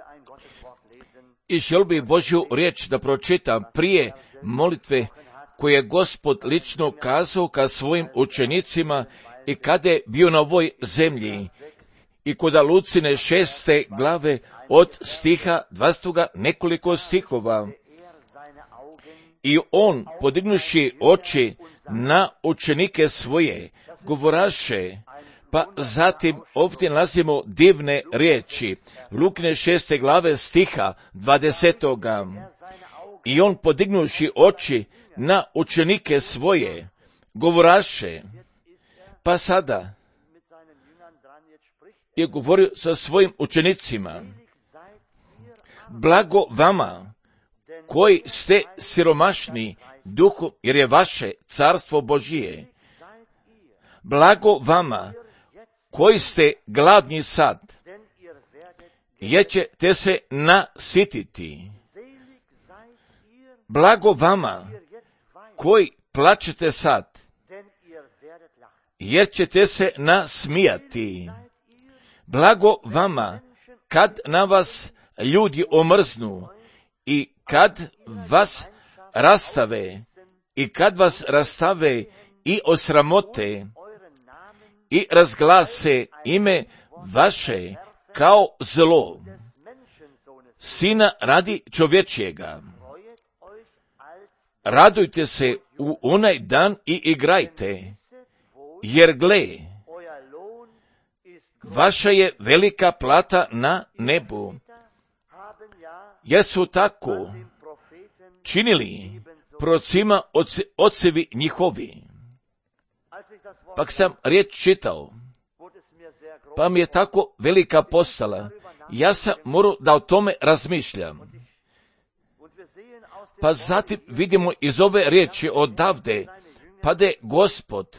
I želio bih Božju riječ da pročitam prije molitve koje je Gospod lično kazao ka svojim učenicima i kada je bio na ovoj zemlji. I kod Lucine 6. glave od stiha 20. nekoliko stihova. I on, podignuši oči na učenike svoje, govoraše, pa zatim ovdje nalazimo divne riječi. Lukine 6. glave stiha 20. I on, podignuši oči na učenike svoje, govoraše, pa sada je govorio sa svojim učenicima, blago vama koji ste siromašni duhom, jer je vaše carstvo Božije. Blago vama koji ste gladni sad, jer ćete se nasititi. Blago vama koji plačete sad, jer ćete se nasmijati. Blago vama kad na vas ljudi omrznu i kad vas rastave i osramote i razglase ime vaše kao zlo, sina radi čovječjega. Radujte se u onaj dan i igrajte, jer gle, vaša je velika plata na nebu. Jer su tako činili prorocima ocevi njihovi. Pa sam riječ čitao, pa mi je tako velika postala. Ja sam morao da o tome razmišljam. Pa zatim vidimo iz ove riječi odavde, pa da je Gospod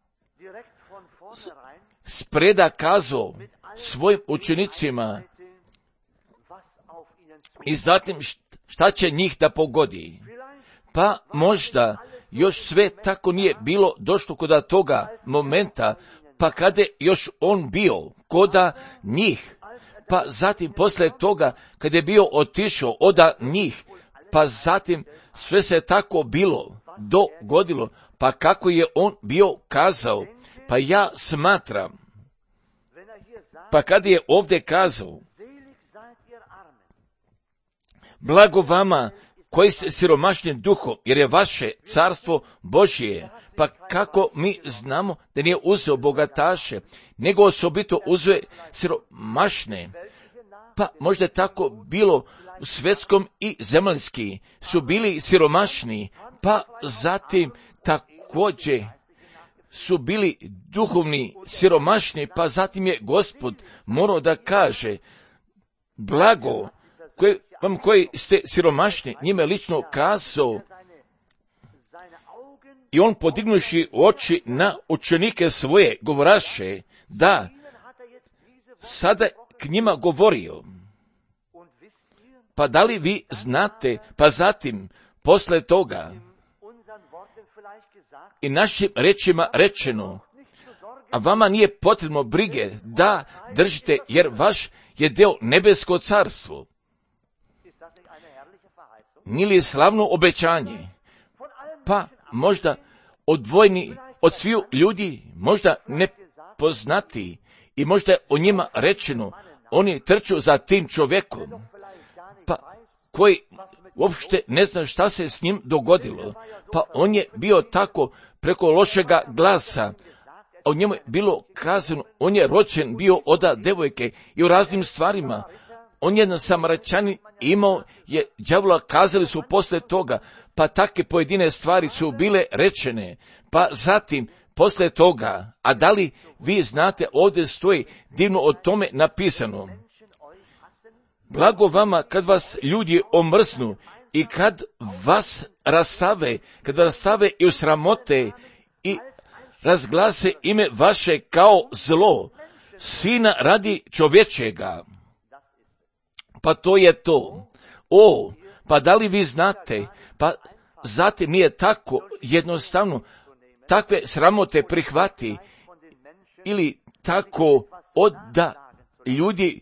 spreda kazao svojim učenicima i zatim šta će njih da pogodi. Pa možda još sve tako nije bilo došlo kod toga momenta, pa kada je još on bio koda njih, pa zatim posle toga kada je bio otišao oda njih, pa zatim sve se tako bilo dogodilo, pa kako je on bio kazao. Pa ja smatram, pa kada je ovdje kazao, blago vama koji ste siromašni duhom, jer je vaše carstvo Božje. Pa kako mi znamo da nije uzeo bogataše, nego osobito uzeo siromašne. Pa možda je tako bilo u svjetskom i zemaljski, su bili siromašni, pa zatim također su bili duhovni siromašni, pa zatim je Gospod morao da kaže, blago vam koji ste siromašni, njime lično kazao, i on podignuši oči na učenike svoje, govoraše, da, sada k njima govorio. Pa da li vi znate, pa zatim, posle toga, i našim rečima rečeno, a vama nije potrebno brige da držite, jer vaš je deo nebesko carstvo. Nije li slavno obećanje? Pa možda odvojeni od sviju ljudi, možda nepoznati, i možda je o njima rečeno, oni trču za tim čovjekom, pa koji uopšte ne zna šta se s njim dogodilo, pa on je bio tako preko lošega glasa, a u njemu je bilo kazano, on je rođen bio od devojke i u raznim stvarima. On je na Samaračani imao je đavola, kazali su posle toga, pa takve pojedine stvari su bile rečene, pa zatim posle toga, a da li vi znate, ovdje stoji divno o tome napisano, blago vama kad vas ljudi omrznu i kad vas rastave, i usramote i razglase ime vaše kao zlo, sina radi čovječega. Pa to je to. Pa da li vi znate, pa zatim nije tako jednostavno takve sramote prihvati ili tako da ljudi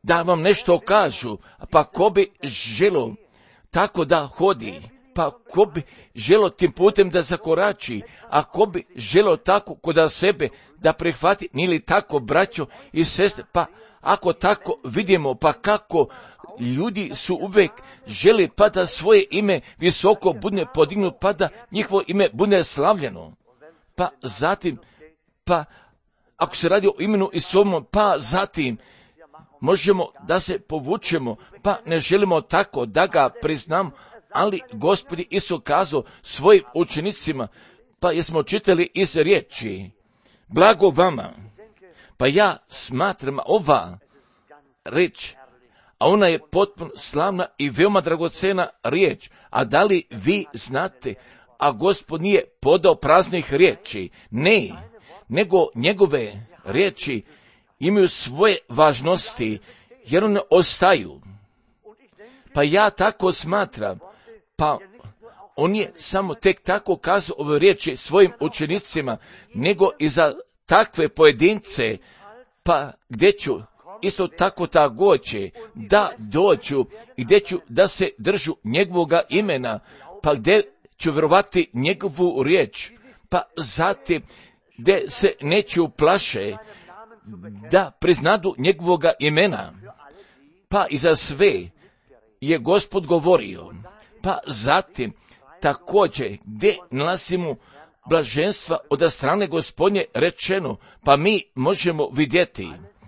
da vam nešto kažu, pa ko bi želo tako da hodi, pa ko bi želo tim putem da zakorači, a ko bi želo tako kod sebe da prihvati, nije li tako, braćo i sestre? Pa ako tako vidimo, pa kako ljudi su uvijek želi pa da svoje ime visoko bude podignuto, pa da njihovo ime bude slavljeno. Pa zatim, pa ako se radi o imenu i svojom, pa zatim možemo da se povučemo, pa ne želimo tako da ga priznamo, ali Gospod Isus kazao svojim učenicima, pa jesmo čitali iz riječi, blago vama. Pa ja smatram ova riječ, a ona je potpuno slavna i veoma dragocena riječ. A da li vi znate, a Gospod nije podao praznih riječi? Ne, nego njegove riječi imaju svoje važnosti, jer one ostaju. Pa ja tako smatram, pa on je samo tek tako kazao ove riječi svojim učenicima, nego i za takve pojedince, pa gdje ću isto tako također da dođu i gdje ću da se držu njegovoga imena, pa gdje ću vjerovati njegovu riječ, pa zatim gdje se neću plaše da priznadu njegovoga imena, pa i za sve je Gospod govorio, pa zatim također gdje nalazimo blaženstva od strane Gospodnje rečeno, pa mi možemo vidjeti,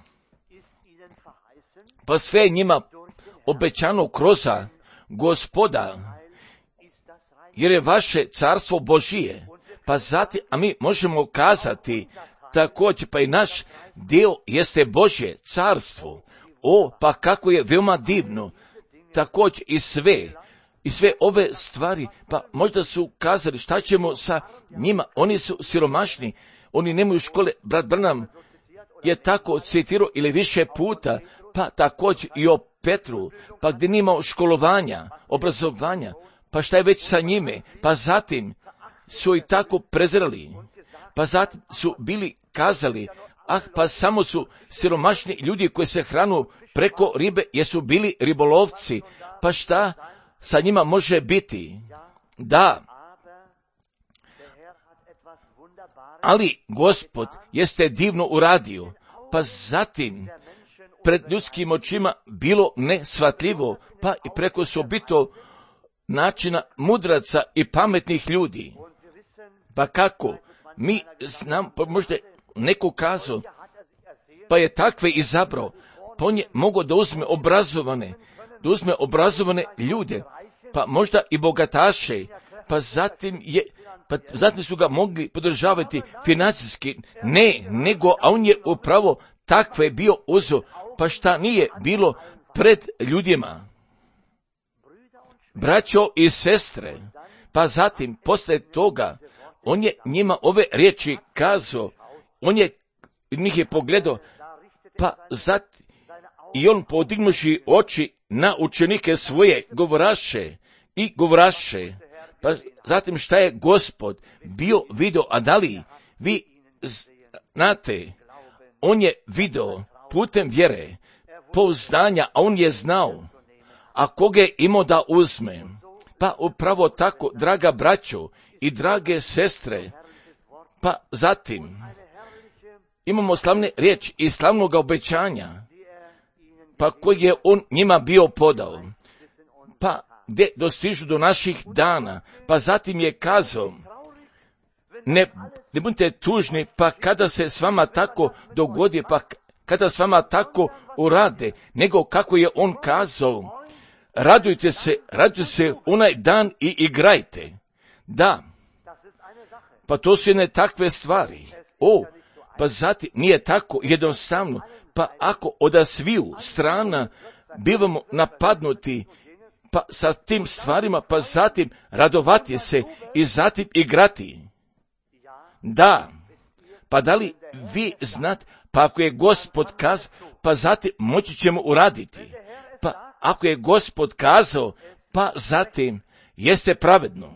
pa sve je njima obećano kroz Gospoda, jer je vaše carstvo Božije, pa zatim, a mi možemo kazati također, pa i naš dio jeste Božje carstvo. O, pa kako je veoma divno, također i sve ove stvari, pa možda su kazali šta ćemo sa njima, oni su siromašni, oni nemaju škole. Brat Branham je tako citirao ili više puta, pa također i o Petru, pa gdje nimao školovanja, obrazovanja, pa šta je već sa njime, pa zatim su i tako prezirali, pa zatim su bili kazali, pa samo su siromašni ljudi koji se hranu preko ribe, jer su bili ribolovci, pa šta sa njima može biti? Da, ali Gospod jeste divno uradio, pa zatim pred ljudskim očima bilo neshvatljivo, pa i preko sobito načina mudraca i pametnih ljudi. Pa kako? Mi znam, pa možda neko kazao, pa je takve izabrao, pa on je mogao da uzme obrazovane ljude, pa možda i bogataše, pa zatim su ga mogli podržavati financijski, nego, a on je upravo takve bio uzeo, pa šta nije bilo pred ljudima. Braćo i sestre, pa zatim posle toga, on je njima ove riječi kazao, on je njih je pogledao, pa zatim i on podignuši oči na učenike svoje govoraše, pa zatim šta je Gospod bio video, a da li vi znate, on je video putem vjere, pouzdanja, a on je znao, a koga je imao da uzme. Pa upravo tako, draga braćo i drage sestre, pa zatim imamo slavne riječi i slavnog obećanja, pa koji je on njima bio podao, pa gdje dostižu do naših dana, pa zatim je kazao, ne budite tužni, pa kada se s vama tako dogodi, pa kada s vama tako urade, nego kako je on kazao, radujte se onaj dan i igrajte. Da, pa to su jedne takve stvari. Pa zatim nije tako jednostavno, pa ako od sviju strana bivamo napadnuti, pa sa tim stvarima, pa zatim radovati se i zatim igrati. Da, pa da li vi znate, pa ako je Gospod kazao, pa zatim moći ćemo uraditi. Pa ako je Gospod kazao, pa zatim jeste pravedno.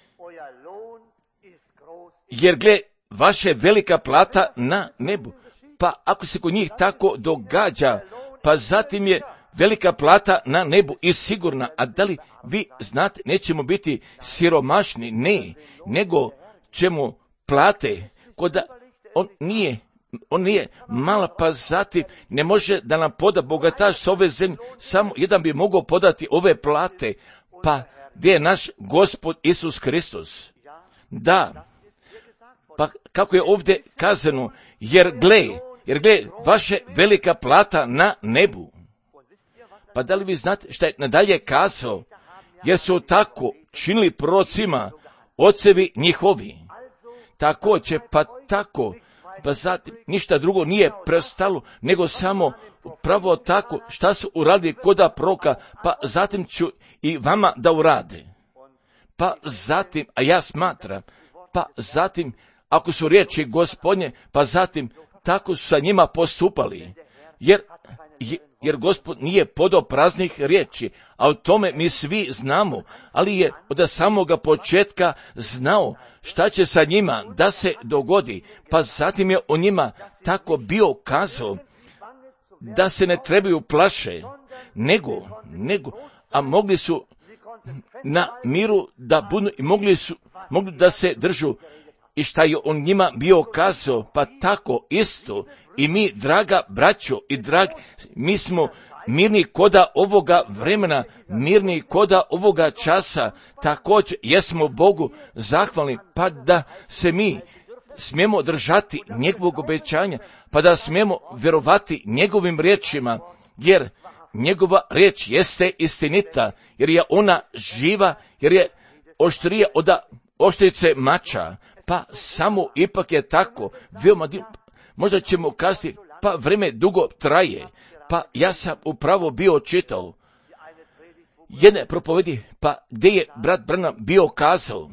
Jer gle, vaše velika plata na nebu. Pa ako se kod njih tako događa, pa zatim je velika plata na nebu i sigurna. A da li vi znate, nećemo biti siromašni? Ne, nego ćemo plate, koda on nije mala, pa zatim ne može da nam poda bogataš s ove zemlje, samo jedan bi mogao podati ove plate. Pa gdje je naš Gospod Isus Kristus? Da, pa kako je ovdje kazano, jer gle, vaše velika plata na nebu. Pa da li vi znate šta je nadalje kazao? Jer su tako činili prorocima ocevi njihovi. Također, pa tako, pa zatim ništa drugo nije prestalo, nego samo pravo tako šta su uradili koda proroka, pa zatim ću i vama da urade. Pa zatim, a ja smatram, pa zatim, ako su riječi Gospodnje, pa zatim tako su sa njima postupali, jer Gospod nije podao praznih riječi, a o tome mi svi znamo, ali je od samoga početka znao šta će sa njima da se dogodi, pa zatim je o njima tako bio kazao da se ne trebaju plaše, nego, a mogli su na miru da budu i mogli da se držu. I šta je on njima bio kazao, pa tako isto i mi, draga braćo i mi smo mirni koda ovoga vremena, mirni koda ovoga časa, također jesmo Bogu zahvalni, pa da se mi smijemo držati njegovog obećanja, pa da smijemo vjerovati njegovim riječima, jer njegova riječ jeste istinita, jer je ona živa, jer je oštrija od oštrice mača. Pa samo ipak je tako, veoma možda ćemo kazati, pa vreme dugo traje, pa ja sam upravo bio čitao jedne propovedi, pa gdje je brat Branham bio kazao,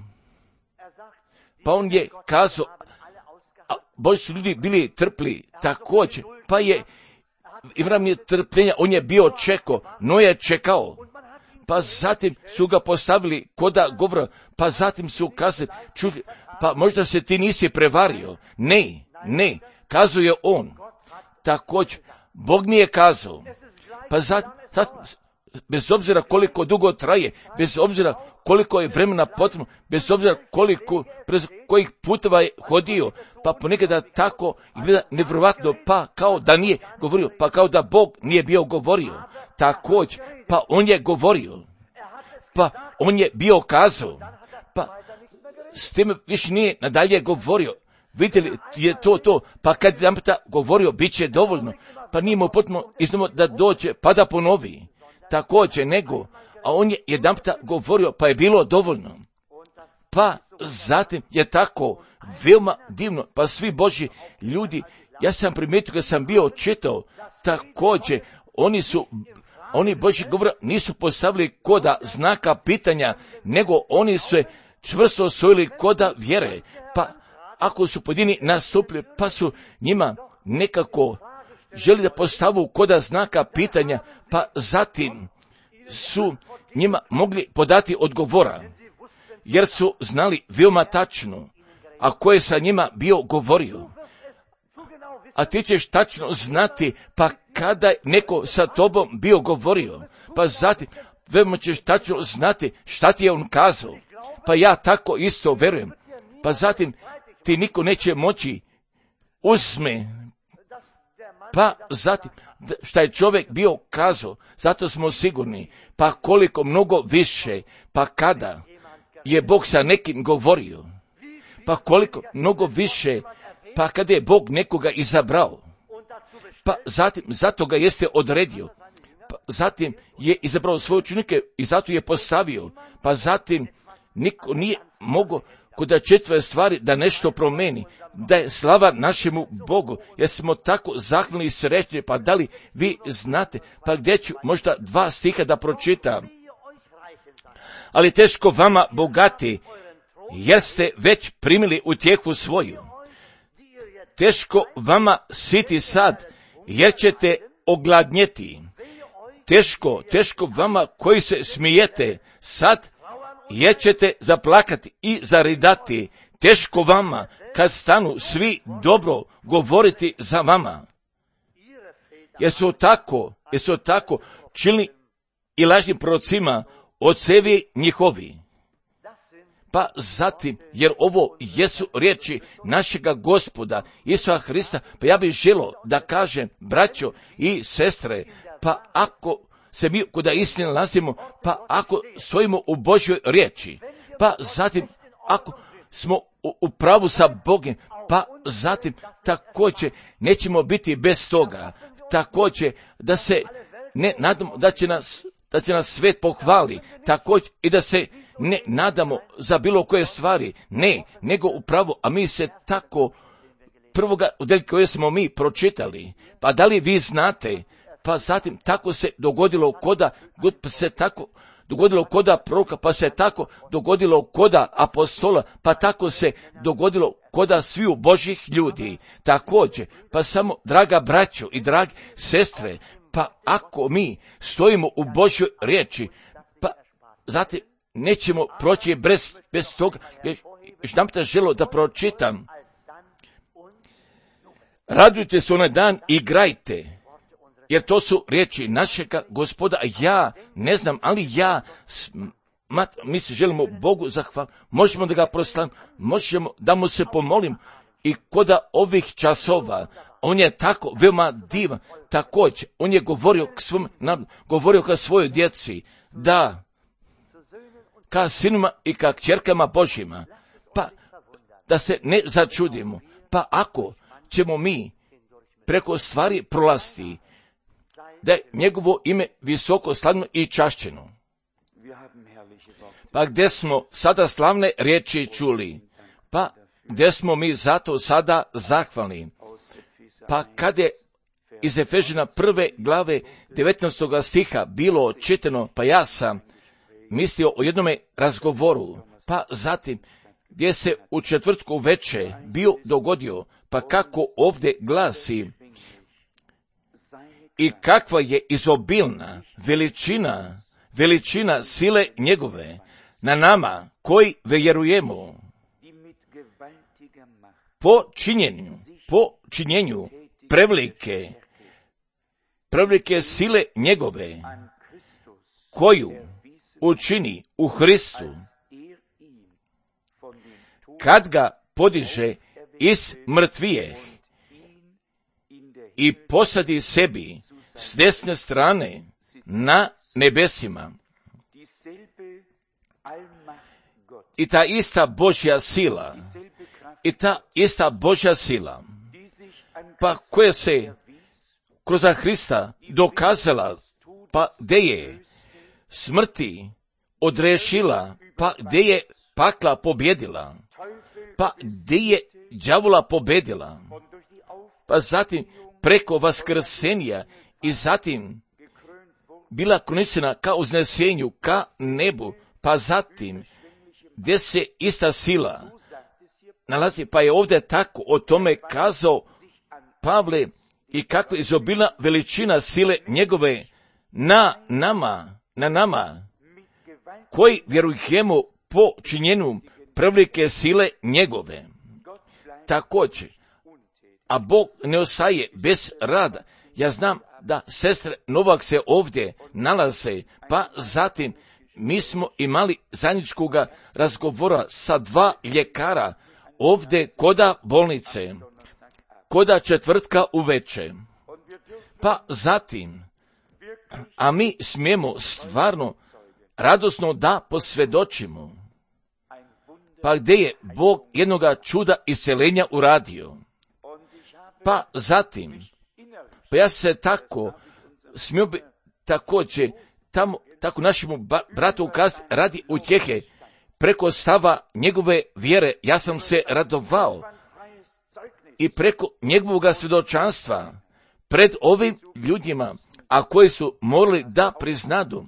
pa on je kazao, a Boži su ljudi bili trpli također, pa je Ivram je trpljenja, on je bio čekao, no je čekao. Pa zatim su ga postavili koda govora, pa zatim su kazali, čuli, pa možda se ti nisi prevario. Ne, kazuje on. Također, Bog mi je kazao. Pa zatim, bez obzira koliko dugo traje, bez obzira koliko je vremena potrebno, bez obzira kojih puteva je hodio, pa ponekada tako gleda nevjerovatno, pa kao da nije govorio, pa kao da Bog nije bio govorio. Također, pa on je govorio, pa on je bio kazao, pa s tim više nije nadalje govorio. Vidite li, je to, pa kad je govorio, bit će dovoljno, pa nije mu potrebno iznova da dođe, pa da ponovi. Također nego, a on je jedanputa govorio, pa je bilo dovoljno. Pa zatim je tako veoma divno, pa svi Božji ljudi, ja sam primijetio kad sam bio čitao, također oni Božji govora nisu postavili koda znaka pitanja, nego oni su čvrsto osvojili koda vjere, pa ako su pojedini nastupili, pa su njima nekako želi da postavu koda znaka pitanja, pa zatim su njima mogli podati odgovora, jer su znali veoma tačno, a ko je sa njima bio govorio. A ti ćeš tačno znati, pa kada je neko sa tobom bio govorio, pa zatim veoma ćeš tačno znati šta ti je on kazao. Pa ja tako isto verujem. Pa zatim ti niko neće moći uzme. Pa zatim šta je čovjek bio kazao, zato smo sigurni. Pa koliko mnogo više, pa kada je Bog sa nekim govorio, pa koliko mnogo više, pa kada je Bog nekoga izabrao, pa zatim zato ga jeste odredio, pa zatim je izabrao svoje učenike i zato je postavio, pa zatim niko nije mogao kod četve stvari da nešto promeni, da je slava našemu Bogu, jer smo tako zahvalni i srećni. Pa da li vi znate, pa gdje ću možda 2 stiha da pročitam. Ali teško vama bogati, jer ste već primili utjehu svoju. Teško vama siti sad, jer ćete ogladnjeti. Teško vama koji se smijete sad, jer ćete zaplakati i zaridati. teško vama kad stanu svi dobro govoriti za vama. Jesu tako činili i lažnim prorocima ocevi njihovi. Pa zatim, jer ovo jesu riječi našega Gospoda Isusa Hrista, pa ja bih želio da kažem, braćo i sestre, pa ako se mi kod istine nalazimo, pa ako stojimo u Božjoj riječi, pa zatim ako smo u pravu sa Bogom, pa zatim također nećemo biti bez toga, također da se ne nadamo da će nas svet pohvali, također i da se ne nadamo za bilo koje stvari, ne, nego upravo, a mi se tako prvoga udjeljka koje smo mi pročitali, pa da li vi znate, pa zatim tako se dogodilo koda proroka, pa se tako dogodilo koda apostola, pa tako se dogodilo koda sviju Božjih ljudi. Također, pa samo, draga braćo i dragi sestre, pa ako mi stojimo u Božjoj riječi, pa zatim nećemo proći bez toga. Još nam te želo da pročitam. Radujte se onaj dan i igrajte, jer to su riječi našega Gospoda. Ja ne znam, ali mi se želimo Bogu zahvaliti. Možemo da ga proslavimo, možemo da mu se pomolim i koda ovih časova. On je tako veoma divan. Također, on je govorio ka svojoj djeci, da ka sinima i ka kćerkama Božjima, pa da se ne začudimo. Pa ako ćemo mi preko stvari prolaziti, da je njegovo ime visoko slavno i čašćeno. Pa gdje smo sada slavne riječi čuli, pa gdje smo mi zato sada zahvalni. Pa kad je iz Efežina 1. glave 19. stiha bilo čitano, pa ja sam mislio o jednome razgovoru, pa zatim gdje se u četvrtku veče bio dogodio, pa kako ovdje glasi, i kakva je izobilna veličina sile njegove na nama koji vjerujemo, po činjenju prevelike sile njegove koju učini u Hristu, kad ga podiže iz mrtvijeh i posadi sebi s desne strane na nebesima. I ta ista Božja sila, pa koja se kroz Hrista dokazala, pa gdje je smrti odrešila, pa gdje je pakla pobjedila, pa gdje je đavola pobjedila, pa zatim preko vaskrsenja i zatim bila kronisana ka uznesenju, ka nebu, pa zatim gdje se ista sila nalazi, pa je ovdje tako o tome kazao Pavle i kakva izobilna veličina sile njegove na nama, koji vjerujemo po činjenju prevelike sile njegove. Također, a Bog ne ostaje bez rada. Ja znam da sestre Novak se ovdje nalaze, pa zatim mi smo imali zajedničkog razgovora sa 2 ljekara ovdje koda bolnice, koda četvrtka uveče. Pa zatim, a mi smijemo stvarno radosno da posvjedočimo, pa gdje je Bog jednoga čuda isceljenja uradio. Pa zatim, pa ja se tako smio bi također tamo, tako našemu bratu ukazati radi utjehe preko stava njegove vjere, ja sam se radovao i preko njegovog svjedočanstva pred ovim ljudima, a koji su morali da priznadu,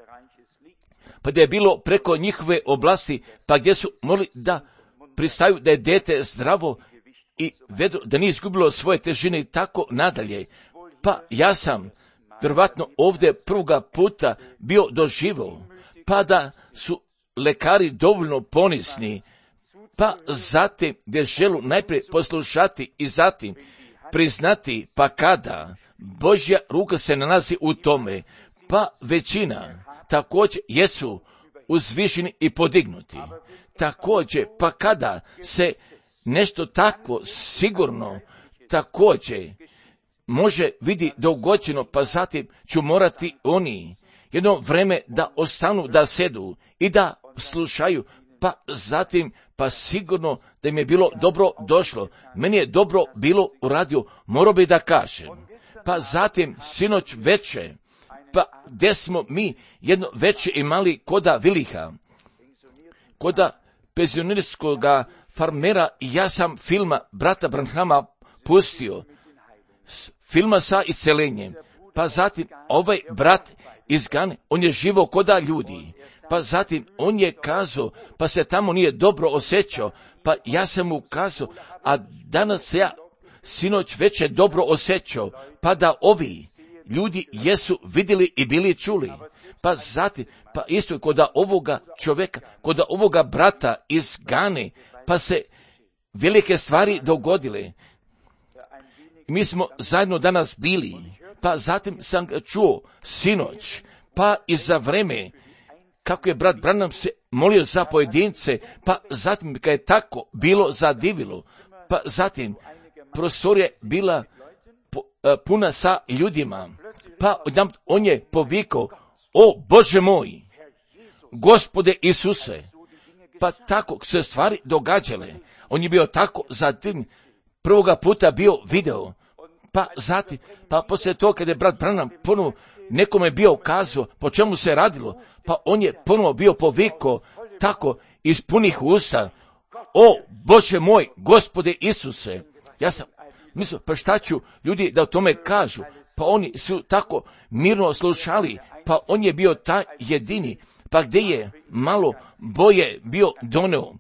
pa da je bilo preko njihove oblasti, pa gdje su morali da pristaju da je dijete zdravo i da nije izgubilo svoje težine i tako nadalje. Pa ja sam vjerovatno ovdje prvoga puta bio doživio, pa da su lekari dovoljno ponisni, pa zatim gdje želu najprije poslušati i zatim priznati, pa kada Božja ruka se nalazi u tome, pa većina također jesu uzvišeni i podignuti. Također, pa kada se nešto tako sigurno također može vidi dogođeno, pa zatim ću morati oni jedno vreme da ostanu, da sedu i da slušaju, pa zatim, pa sigurno da im je bilo dobro došlo. Meni je dobro bilo u radiju, morao bi da kažem. Pa zatim, sinoć veče, pa gdje smo mi jedno veče imali koda Viliha, koda penzionerskog farmera, i ja sam filma brata Branhama pustio, filma sa iscelenjem. Pa zatim ovaj brat iz Gane, on je živo koda ljudi. Pa zatim on je kazao, pa se tamo nije dobro osjećao, pa ja sam mu kazao, a danas se ja sinoć već je dobro osjećao, pa da ovi ljudi jesu vidjeli i bili čuli. Pa zatim, pa isto je kod ovoga čovjeka, kod ovoga brata iz Gane, pa se velike stvari dogodile. Mi smo zajedno danas bili, pa zatim sam ga čuo sinoć, pa i za vreme kako je brat Branham se molio za pojedince, pa zatim kad je tako bilo zadivilo, pa zatim prostorija bila puna sa ljudima, pa on je povikao, o Bože moj, Gospode Isuse, pa tako se stvari događale. On je bio tako zatim, prvoga puta bio video, pa zatim, pa poslije toga kad je brat Branham ponovo nekome bio kazao po čemu se radilo, pa on je ponovo bio povikao tako iz punih usta, o Bože moj, Gospode Isuse. Ja sam mislio, pa šta ću ljudi da o tome kažu, pa oni su tako mirno slušali, pa on je bio taj jedini, pa gdje je malo boje bio doneo.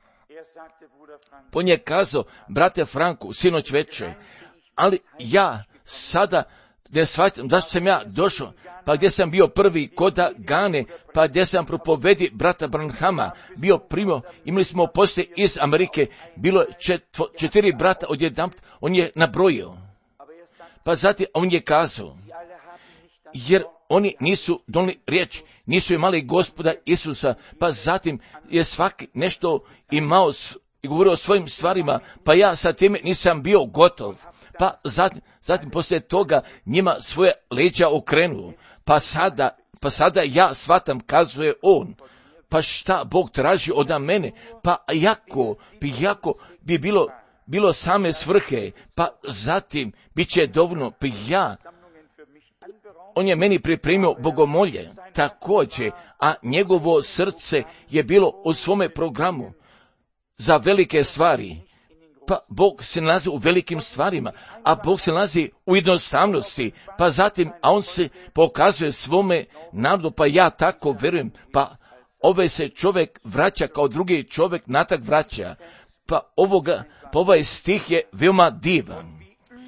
On je kazao, brate Franku, sinoć veče, ali ja sada ne shvaćam zašto sam ja došao, pa gdje sam bio prvi koda Gane, pa gdje sam propovedi brata Branhama bio primio, imali smo poslije iz Amerike, bilo 4 brata odjedanput, on je nabrojio. Pa zatim on je kazao, jer oni nisu donijeli riječ, nisu imali Gospoda Isusa, pa zatim je svaki nešto imao i govorio o svojim stvarima, pa ja sa time nisam bio gotov. Pa zatim poslije toga njima svoje leđa okrenuo, pa sada ja shvatam, kazuje on, pa šta Bog traži od mene, pa jako bi bilo same svrhe, pa zatim bit će dovoljno, pa on je meni pripremio bogomolje, također, a njegovo srce je bilo u svome programu za velike stvari. Pa Bog se nalazi u velikim stvarima, a Bog se nalazi u jednostavnosti, pa zatim, a on se pokazuje svome narodu, pa ja tako vjerujem, pa ovaj se čovjek vraća kao drugi čovjek natak vraća, pa ovaj stih je veoma divan.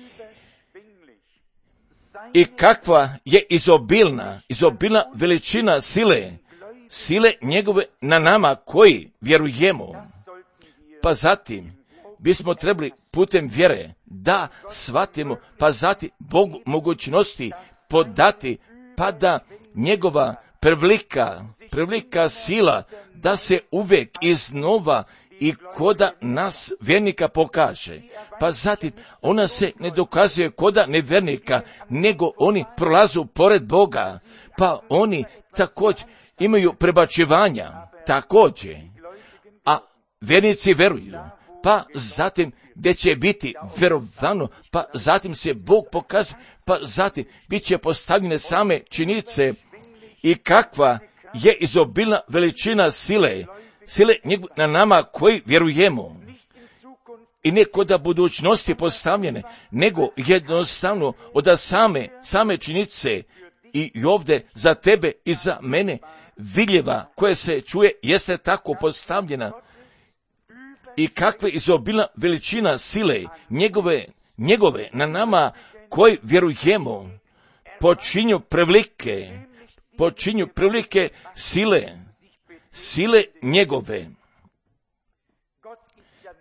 I kakva je izobilna veličina sile njegove na nama koji vjerujemo. Pa zatim bismo trebali putem vjere da shvatimo, pa zatim Bogu mogućnosti podati, pa da njegova prevlika sila da se uvijek iznova i koda nas vjernika pokaže. Pa zatim ona se ne dokazuje koda nevjernika, nego oni prolazu pored Boga, pa oni također imaju prebačivanja, također, a vjernici vjeruju. Pa zatim gdje će biti vjerovano, pa zatim se Bog pokazuje, pa zatim bit će postavljene same činjenice i kakva je izobilna veličina sile na nama koji vjerujemo. I ne kod budućnosti postavljene, nego jednostavno od same činjenice i ovdje za tebe i za mene vidljiva koja se čuje jeste tako postavljena. I kakva izobilna veličina sile njegove na nama koji vjerujemo počinju prevlike sile njegove.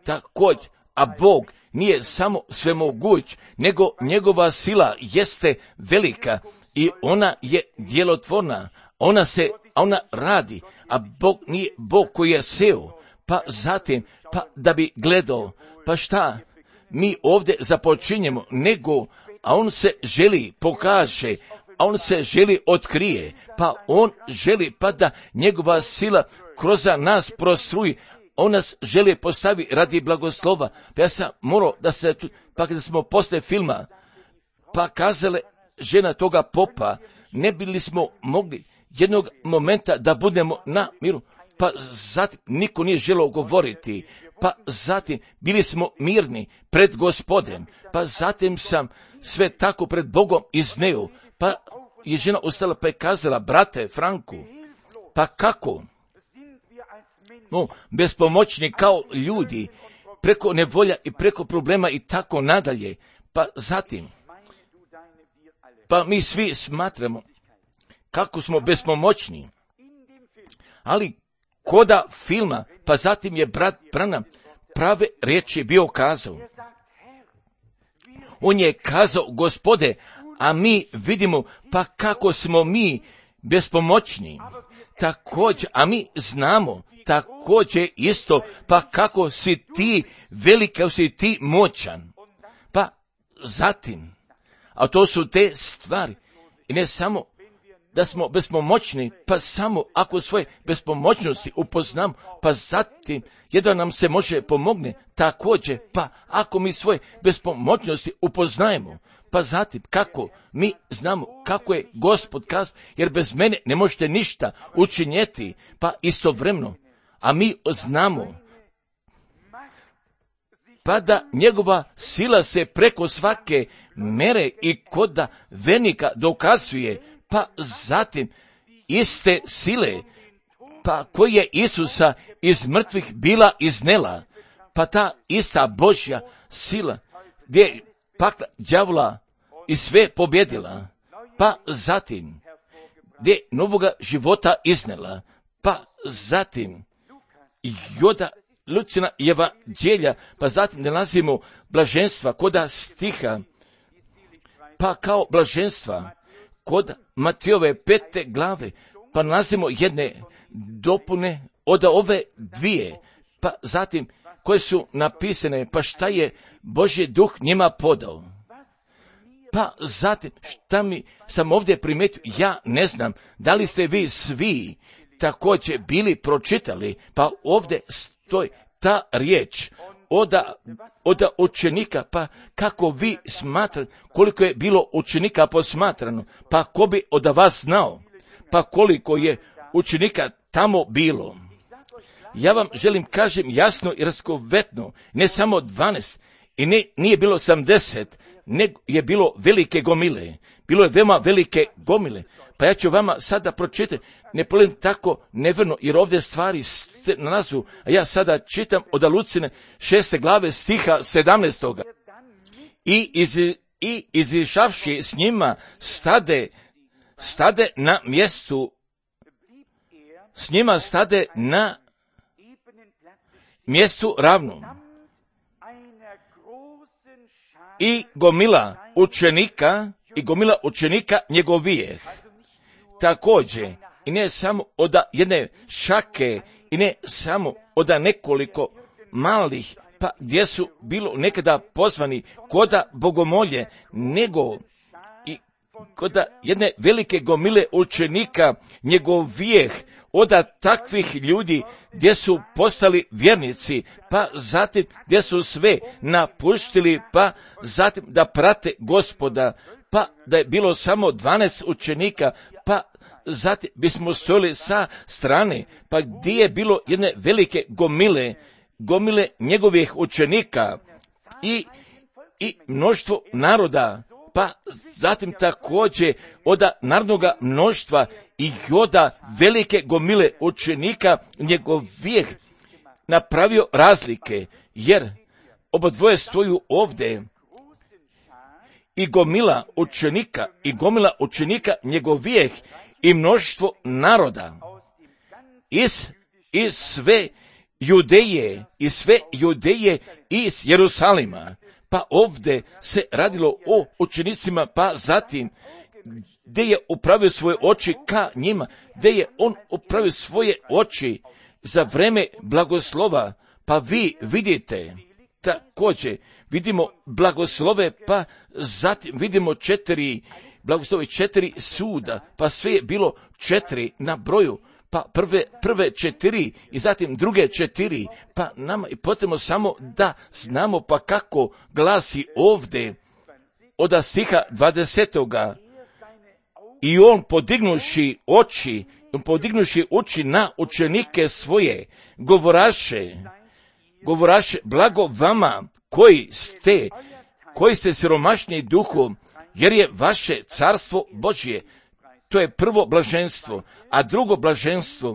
također, a Bog nije samo svemoguć, nego njegova sila jeste velika i ona je djelotvorna, ona radi, a Bog nije Bog koji je seo, pa zatim, pa da bi gledao, pa šta mi ovdje započinjemo, nego, a on se želi pokaže, a on se želi otkrije, pa on želi pa da njegova sila kroz nas prostruji, on nas želi postavi radi blagoslova. Pa ja sam morao da se, pa kada smo posle filma, pa kazale žena toga popa, ne bili smo mogli jednog momenta da budemo na miru, pa zatim niko nije želeo govoriti, pa zatim bili smo mirni pred Gospodem, pa zatim sam sve tako pred Bogom izneo, pa je žena ustala pa je kazala, brate Franku, pa kako? No, bespomoćni kao ljudi, preko nevolja i preko problema i tako nadalje, pa zatim, pa mi svi smatramo kako smo bespomoćni, ali koda filma, pa zatim je brat Branham prave riječi bio kazao. On je kazao, Gospode, a mi vidimo pa kako smo mi bespomoćni, također, a mi znamo također isto, pa kako si ti velik, kako si ti moćan, pa zatim, a to su te stvari, i ne samo da smo bespomoćni, pa samo ako svoje bespomoćnosti upoznamo, pa zatim jedan nam se može pomogne, također, pa ako mi svoje bespomoćnosti upoznajemo, pa zatim kako mi znamo kako je Gospod kazao, jer bez mene ne možete ništa učinjeti, pa istovremeno, a mi znamo, pa da njegova sila se preko svake mere i koda vernika dokazuje, pa zatim iste sile, pa koji je Isusa iz mrtvih bila iznela, pa ta ista Božja sila, gdje je pakla đavola i sve pobjedila, pa zatim, gdje je novoga života iznela, pa zatim, Joda Lucina evanđelja, pa zatim nalazimo blaženstva koda stiha, pa kao blaženstva kod Matijove 5. glave, pa nalazimo jedne dopune od ove dvije, pa zatim koje su napisane, pa šta je Božji duh njima podao. Pa zatim, šta mi sam ovdje primijetio, ja ne znam, da li ste vi svi također bili pročitali, pa ovdje stoji ta riječ od učenika, pa kako vi smatrate, koliko je bilo učenika posmatrano, pa ko bi od vas znao, pa koliko je učenika tamo bilo. Ja vam želim kažem jasno i raskovetno, ne samo 12, i nije bilo 70, nego je bilo velike gomile, bilo je veoma velike gomile, pa ja ću vama sada pročitati, ne polim tako neverno, jer ovdje stvari se nalazu, a ja sada čitam od Lucine 6. glave stiha 17. I izišavši s njima stade na mjestu, s njima stade na mjestu ravnom. I gomila učenika njegovijeh. Također, i ne samo od jedne šake, i ne samo od nekoliko malih, pa gdje su bilo nekada pozvani koda bogomolje, nego i koda jedne velike gomile učenika njegovijeh, od takvih ljudi gdje su postali vjernici, pa zatim gdje su sve napuštili, pa zatim da prate Gospoda, pa da je bilo samo 12 učenika, pa zatim bismo stojili sa strane, pa gdje je bilo jedne velike gomile njegovih učenika i mnoštvo naroda, pa zatim također od narodnoga mnoštva i od velike gomile učenika njegovih napravio razlike, jer obadvoje stoju ovdje, i gomila učenika njegovih i mnoštvo naroda iz sve Judeje i sve Judeje iz Jerusalima. Pa ovdje se radilo o učenicima, pa zatim gdje je upravio svoje oči ka njima, gdje je on upravio svoje oči za vreme blagoslova, pa vi vidite također, vidimo blagoslove, pa zatim vidimo 4 blagoslove, 4 suda, pa sve je bilo 4 na broju, pa prve 4 i zatim druge 4, pa nama je potrebno samo da znamo pa kako glasi ovdje od stiha 20. I on podignuši oči na učenike svoje, govoraše, blago vama koji ste siromašni duhom, jer je vaše carstvo Božje. To je prvo blaženstvo, a drugo blaženstvo,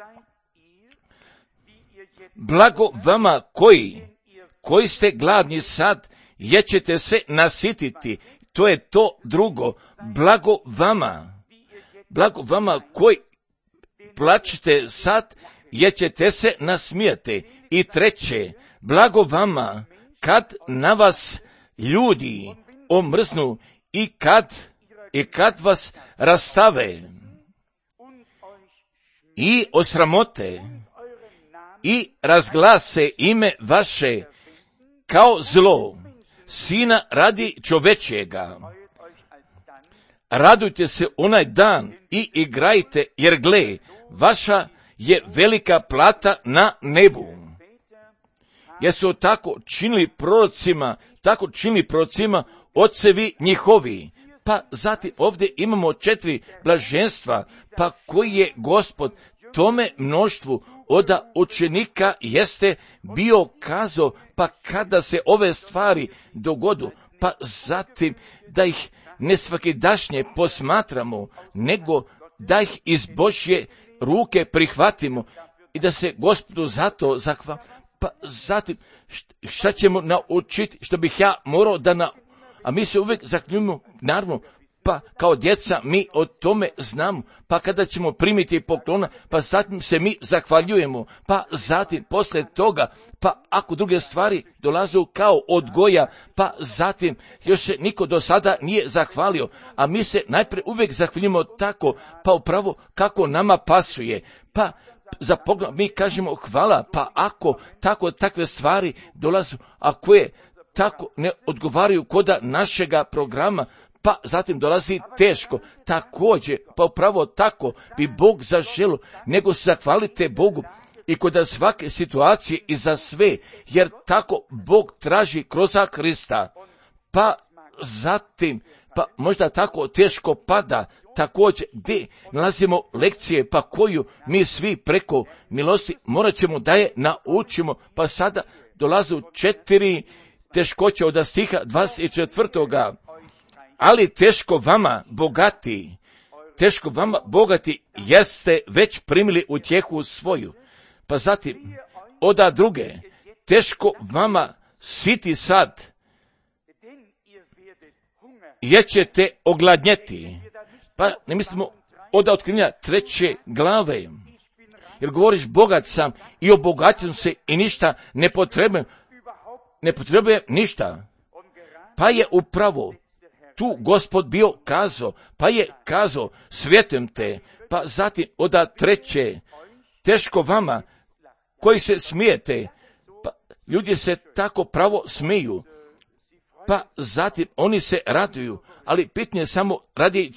blago vama koji ste gladni sad, jer ćete se nasititi. To je to drugo, blago vama koji plačete sad, jer ćete se nasmijati. I treće, blago vama kad na vas ljudi omrznu i kad vas rastave i osramote i razglase ime vaše kao zlo, sina radi čovečjega. Radujte se onaj dan i igrajte, jer gle, vaša je velika plata na nebu. Jer su tako činili prorocima ocevi njihovi. Pa zatim ovdje imamo 4 blaženstva, pa koji je Gospod tome mnoštvu od učenika jeste bio kazao, pa kada se ove stvari dogodu, pa zatim da ih ne svakidašnje posmatramo, nego da ih iz Božje ruke prihvatimo i da se Gospodu zato zahvalimo. Pa zatim šta ćemo naučiti, što bih ja morao a mi se uvijek zakljujemo, naravno, pa kao djeca mi o tome znamo, pa kada ćemo primiti poklona, pa zatim se mi zahvaljujemo, pa zatim poslije toga, pa ako druge stvari dolaze kao odgoja, pa zatim još se niko do sada nije zahvalio, a mi se najprije uvijek zahvaljujemo tako, pa upravo kako nama pasuje, pa za pogled mi kažemo hvala, pa ako takve stvari dolaze, ako je tako ne odgovaraju koda našega programa, pa zatim dolazi teško. Također, pa upravo tako bi Bog zaželio, nego se zahvalite Bogu i kod svake situacije i za sve, jer tako Bog traži kroz Krista. Pa zatim, pa možda tako teško pada, također gdje nalazimo lekcije, pa koju mi svi preko milosti morat ćemo da je naučimo, pa sada dolaze 4 teškoće od stiha 24. Ali teško vama bogati, jeste već primili utjehu svoju. Pa zatim, oda druge, teško vama siti sad, jer ćete ogladnjeti. Pa ne mislimo od otkrivenja 3. glave, jer govoriš bogat sam i obogatim se i ništa ne potrebujem ništa. Pa je upravo tu Gospod bio kazao, pa je kazao svjetujem te, pa zatim oda 3. teško vama koji se smijete, pa ljudi se tako pravo smiju, pa zatim oni se raduju, ali pitanje samo radi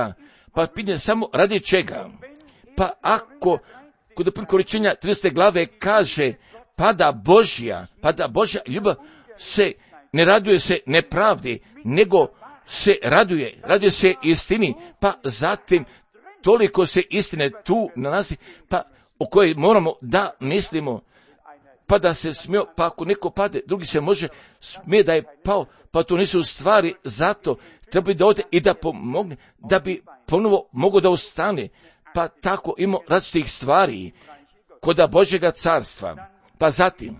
čega, pa ako kod prikoričenja 30. glave kaže pada Božja ljubav se ne raduje se nepravdi, nego se raduje se istini, pa zatim toliko se istine tu nalazi, pa o kojoj moramo da mislimo, pa da se smije, pa ako neko pade, drugi se može smije da je pao, pa to nisu stvari, zato treba da ode i da pomogne, da bi ponovo mogao da ustane, pa tako ima različitih stvari koda Božjega carstva. Pa zatim,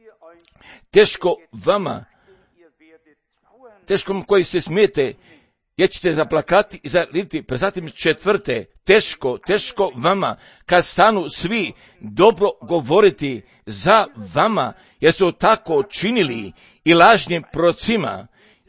teško vama koji se smijete, jer ćete zaplakati i zaliti. Pa zatim 4. teško vama, kad stanu svi dobro govoriti za vama, jer su tako činili i lažnim prorocima,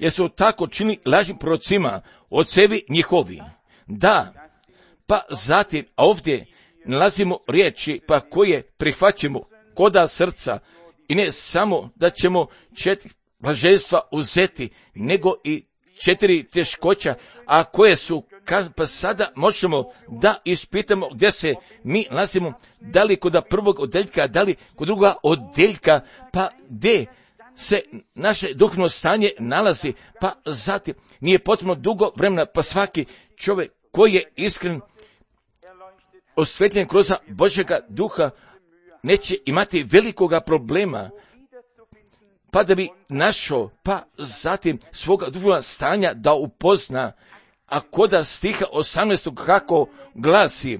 ocevi njihovi. Da, pa zatim ovdje nalazimo riječi pa koje prihvaćamo koda srca, i ne samo da ćemo 4 blaženstva uzeti, nego i 4 teškoća, a koje su, pa sada možemo da ispitamo gdje se mi nalazimo, da li kod prvog odeljka, da li kod druga odeljka, pa gdje se naše duhovno stanje nalazi, pa zatim nije potrebno dugo vremena, pa svaki čovjek koji je iskren, osvetljen kroz Božjega duha, neće imati velikoga problema, pa da bi našao, pa zatim svoga duhovnog stanja da upozna. A koda stiha 18. kako glasi,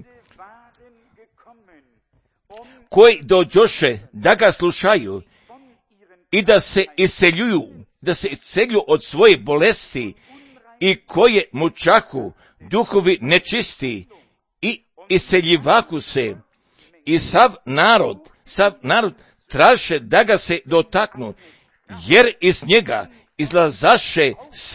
koji dođoše da ga slušaju i da se iseljuju od svoje bolesti, i koje mučaku duhovi nečisti i iseljivaku se, i sav narod traže da ga se dotaknu, jer iz njega izlazaše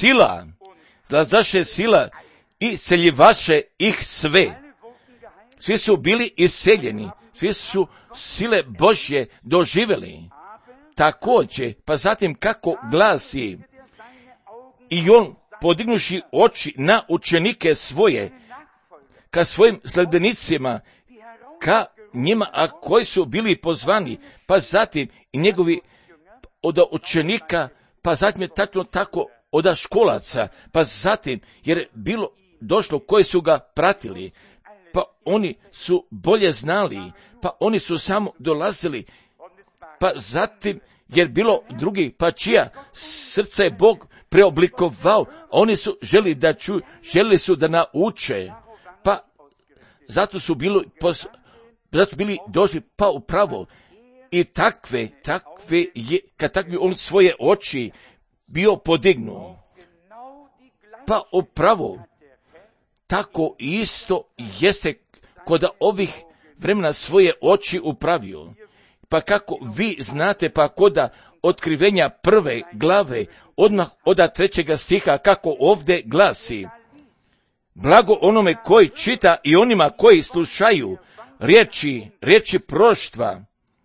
sila i seljivaše ih sve. Svi su bili iseljeni, svi su sile Božje doživjeli. Također, pa zatim kako glasi, i on podignuši oči na učenike svoje, ka svojim sledbenicima, ka njima, a koji su bili pozvani, pa zatim i njegovi od učenika, pa zatim je tako od školaca, pa zatim jer bilo došlo koji su ga pratili, pa oni su bolje znali, pa oni su samo dolazili, pa zatim jer bilo drugi, pa čija srce je Bog preoblikovao, oni su želi su da nauče, pa zato su bili došli pa upravo. I takve kad takvi on svoje oči bio podignuo, pa upravo tako isto jeste kod ovih vremena svoje oči upravio. Pa kako vi znate, pa koda otkrivenja 1. glave, odmah od 3. stiha, kako ovdje glasi, blago onome koji čita i onima koji slušaju riječi proštva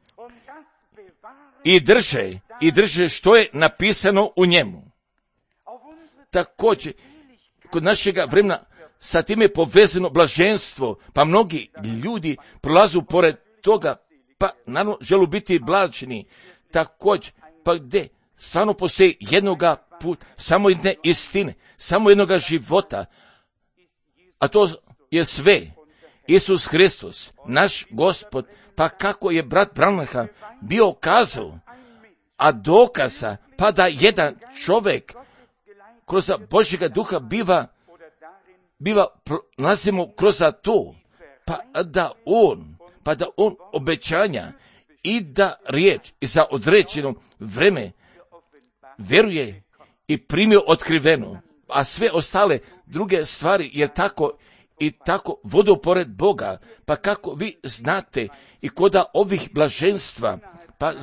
i drže što je napisano u njemu. Također, kod našega vremena sa time je povezano blaženstvo, pa mnogi ljudi prolazu pored toga, pa naravno želu biti blaženi. Također, pa gdje stvarno postoji jednoga puta, samo jedne istine, samo jednoga života, a to je sve Isus Hristos, naš Gospod. Pa kako je brat Branham bio kazao, a dokaza, pa da jedan čovjek kroz Božjega duha biva nalazimo kroz to, pa da on obećanja i da riječ i za određeno vreme vjeruje i primio otkriveno, a sve ostale druge stvari je tako vodu pored Boga. Pa kako vi znate i koda ovih blaženstva, pa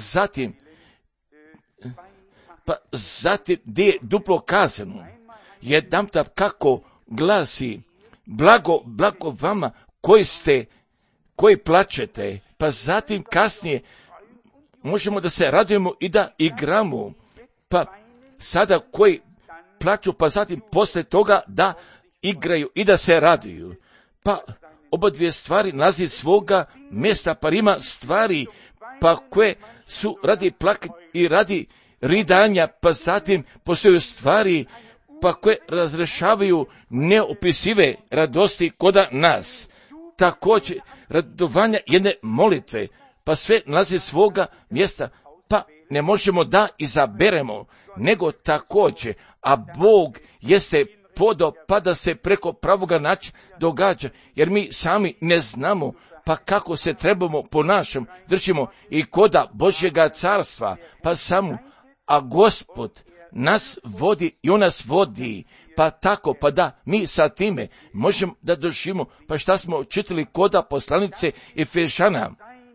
zatim gdje je duplo kazano, jedanput kako glasi, blago vama koji plačete, pa zatim kasnije možemo da se radujemo i da igramo, pa sada koji plaču, pa zatim poslije toga da igraju i da se raduju. Pa oba dvije stvari nalazi svoga mjesta, pa ima stvari pa koje su radi plakanja i radi ridanja, pa zatim postoje stvari pa koje razrešavaju neopisive radosti koda nas. Također radovanja jedne molitve, pa sve nalazi svoga mjesta, pa ne možemo da izaberemo, nego također, a Bog jeste podo, pa da se preko pravoga načina događa, jer mi sami ne znamo, pa kako se trebamo ponašati, držimo i koda Božjega carstva, pa samo, a Gospod nas vodi i on nas vodi, pa tako, pa da mi sa time možemo da doživimo, pa šta smo čitali koda poslanice Efešana,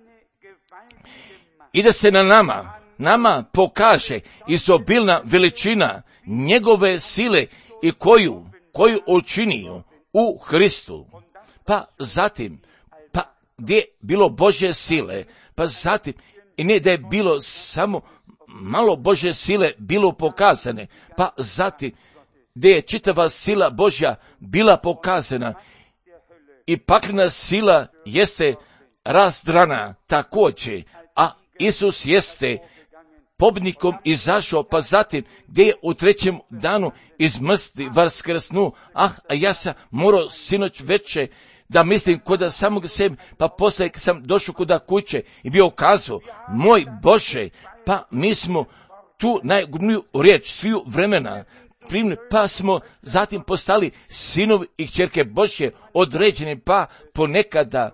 i da se na nama pokaže izobilna veličina njegove sile i koju učinio u Hristu. Pa zatim, pa gdje je bilo Božje sile, pa zatim, i ne da je bilo samo malo Božje sile bilo pokazane, pa zatim gdje je čitava sila Božja bila pokazana i paklena sila jeste razdrana također, a Isus jeste pobjednikom izašao, pa zatim gdje je u trećem danu iz mrtvi vaskrsnuo. A ja sam morao sinoć veče da mislim koda samog sebe, pa poslije sam došao koda kuće i bio kazao, moj Bože, pa mi smo tu najgurniju riječ sviju vremena primili, pa smo zatim postali sinovi i kćerke Božje određeni, pa ponekada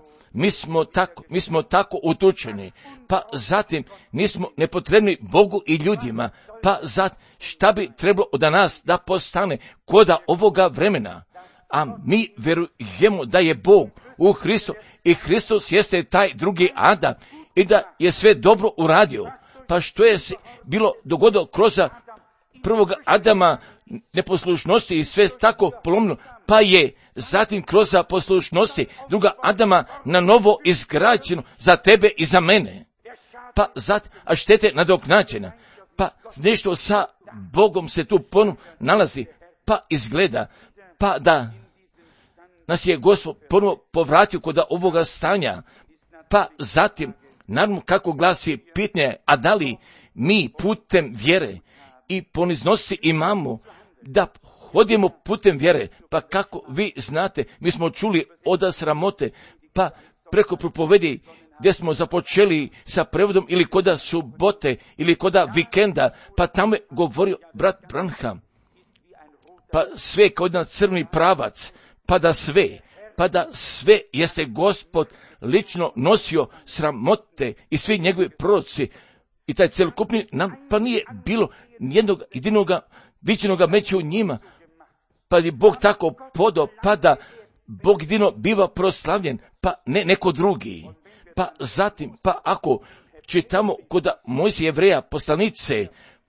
mi smo tako utučeni, pa zatim nismo nepotrebni Bogu i ljudima, pa zatim šta bi trebalo od nas da postane koda ovoga vremena, a mi vjerujemo da je Bog u Hristu i Hristos jeste taj drugi Adam i da je sve dobro uradio. Pa što je bilo dogodilo kroz prvog Adama neposlušnosti i sve tako polomno, pa je zatim kroz poslušnosti druga Adama na novo izgrađeno za tebe i za mene. Pa zatim, a štete nadoknađena, pa nešto sa Bogom se tu ponovno nalazi, pa izgleda, pa da nas je Gospod ponovo povratio kod ovoga stanja, pa zatim, naravno kako glasi pitanje, a da li mi putem vjere i poniznosti imamo da hodimo putem vjere, pa kako vi znate, mi smo čuli od sramote, pa preko propovedi gdje smo započeli sa prevodom ili koda subote ili koda vikenda, pa tamo je govorio brat Branham, pa sve kao jedan crveni pravac, pa da sve jeste Gospod lično nosio sramote i svi njegovi proroci i taj celokupni nam, pa nije bilo nijednog jedinoga viđenoga među njima, pa je Bog tako podao, pa da Bog jedino biva proslavljen, pa ne neko drugi. Pa zatim, pa ako čitamo kod Mojsije Jevreja poslanice,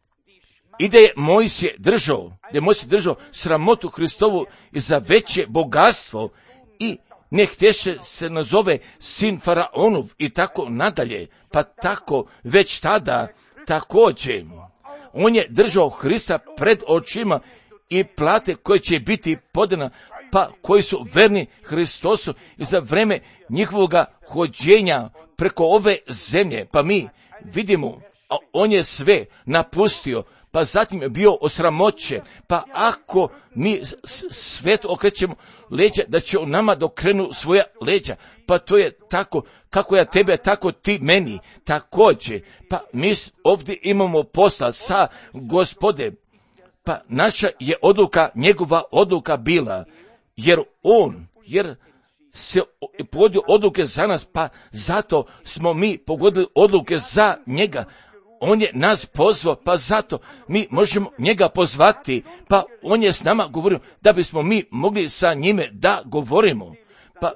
i da je Mojsije držao sramotu Hristovu i za veće bogatstvo i ne htješe se nazove sin Faraonov i tako nadalje, pa tako već tada također on je držao Hrista pred očima i plate koje će biti podana, pa koji su verni Hristosu i za vreme njihovoga hođenja preko ove zemlje, pa mi vidimo, a on je sve napustio, pa zatim je bio osramoćen, pa ako mi svetu okrećemo leđa, da će on nama dokrenu svoja leđa, pa to je tako, kako ja tebe, tako ti meni, također, pa mi ovdje imamo posla sa Gospodem, pa naša je odluka, njegova odluka bila, jer se pogodio odluke za nas, pa zato smo mi pogodili odluke za njega. On je nas pozvao, pa zato mi možemo njega pozvati, pa on je s nama govorio da bismo mi mogli sa njime da govorimo. Pa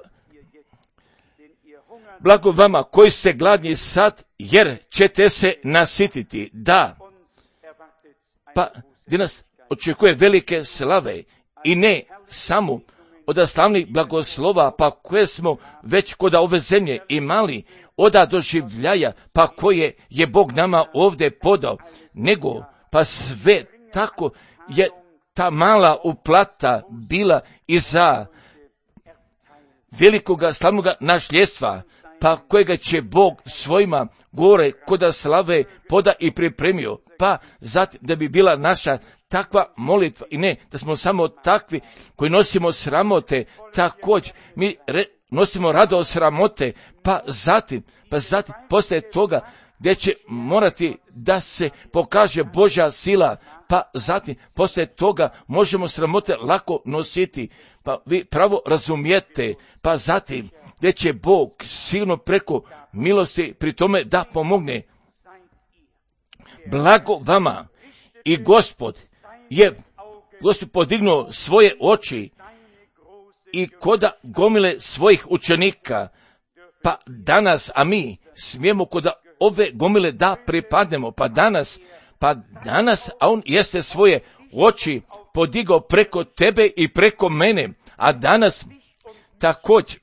blago vama koji ste gladni sad, jer ćete se nasititi. Da, pa gdje nas očekuje velike slave i ne samo od slavnih blagoslova, pa koje smo već kod ove zemlje imali, oda doživljaja, pa koje je Bog nama ovdje podao, nego pa sve tako je ta mala uplata bila i za velikoga slavnoga nasljedstva, pa kojega će Bog svojima gore koda slave poda i pripremio, pa zatim da bi bila naša takva molitva i ne da smo samo takvi koji nosimo sramote, također mi nosimo radost sramote, pa zatim poslije toga gdje će morati da se pokaže Božja sila, pa zatim poslije toga možemo sramote lako nositi, pa vi pravo razumijete, pa zatim gdje će Bog sigurno preko milosti pri tome da pomogne. Blago vama I Gospod podignuo svoje oči i koda gomile svojih učenika, pa danas, a mi smijemo koda ove gomile da pripadnemo, pa danas, a on jeste svoje oči podigao preko tebe i preko mene, a danas također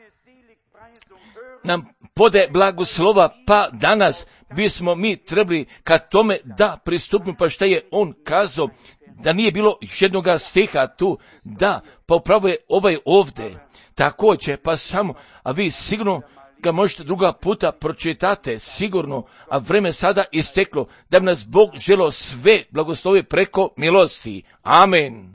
nam podaje blagoslova, pa danas bismo mi trebali ka tome da pristupimo, pa šta je on kazao, da nije bilo jednoga stiha tu, da, pa upravo je ovaj ovdje, također, pa samo, a vi sigurno ga možete druga puta pročitate, sigurno, a vreme sada isteklo, da bi nas Bog želio sve blagoslovi preko milosti. Amen.